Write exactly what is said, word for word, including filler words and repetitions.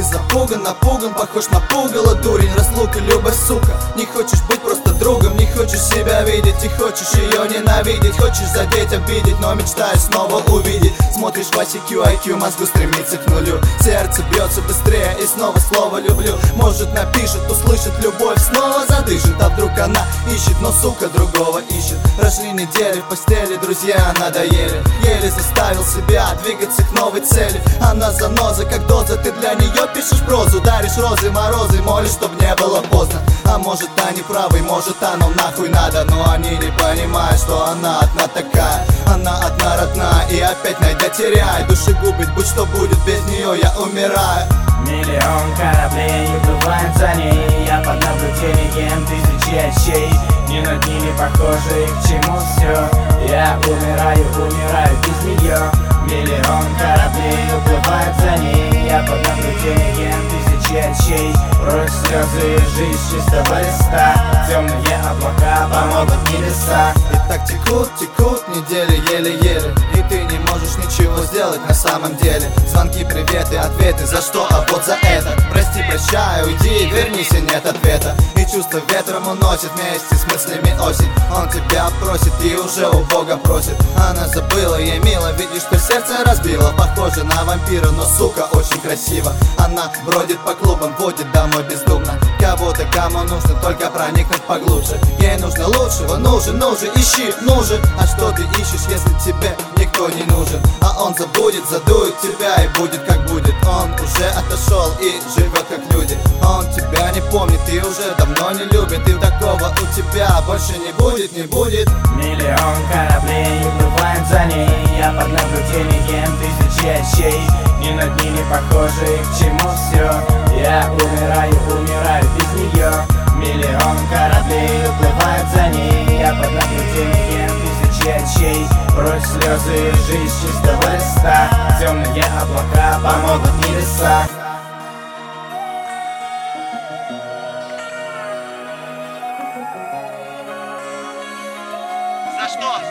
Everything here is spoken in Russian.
запуган, напуган, похож на пугало, дурень, разлука, любовь, сука. Не хочешь быть просто другом, не хочешь себя видеть, и хочешь ее ненавидеть. Хочешь задеть, обидеть, но мечтаешь снова увидеть. Смотришь в ай си кью, ай кью, мозгу стремится к нулю. Сердце бьется быстрее, и снова слово люблю. Может напишет, услышит любовь, снова задышит. А вдруг она ищет, но сука другого ищет. Прошли недели в постели, друзья надоели. Еле заставил себя двигаться к новой цели. Она заноза, как доза, ты для нее пишешь прозу. Даришь розы, морозы, молишь, чтоб не было поздно. А может они правы, может оно нахуй надо. Но они не понимают, что она одна такая. Она одна родная, и опять найдя теряй. Душегубить, будь что будет, без нее я умираю. Миллион кораблей уплывает за ней. Я под наблюдением тысячи очей. Не над ними похожи, к чему все. Я умираю, умираю без нее. Миллион кораблей уплывает за ней. Я под наблюдением тысячи очей. Прочь слезы и жизнь с чистого листа. Темные облака помогут небеса. И так текут, текут недели еле-еле. И ты не можешь ничего сделать на самом деле. Звонки, приветы, ответы, за что, а вот за это. Прости, прощай, уйди, вернись, и нет ответа. И чувство ветром уносит вместе с мыслями осень. Он тебя просит и уже у Бога просит. Она забыла, ей мило, видишь, что сердце разбило. Похоже на вампира, но сука очень красиво. Она бродит по клубам, водит домой бездумно. Кого-то, кому нужно только проникнуть поглубже. Ей нужно лучшего, нужен, нужен, ищи, нужен. А что ты ищешь, если тебе никто не нужен? А он забудет, задует тебя и будет как будет. Он уже отошел и живет как люди. Он тебя не помнит и уже давно не любит. И такого у тебя больше не будет, не будет. Миллион кораблей уплывает за ней. Я под наблюдением тысячи очей. Не над ними похожи, к чему все. Я умираю, умираю без нее. Миллион кораблей уплывает за ней. Я под наблюдением тысячи очей. Прочь слезы и жизнь с чистого листа. Темные облака помогут небеса. За что?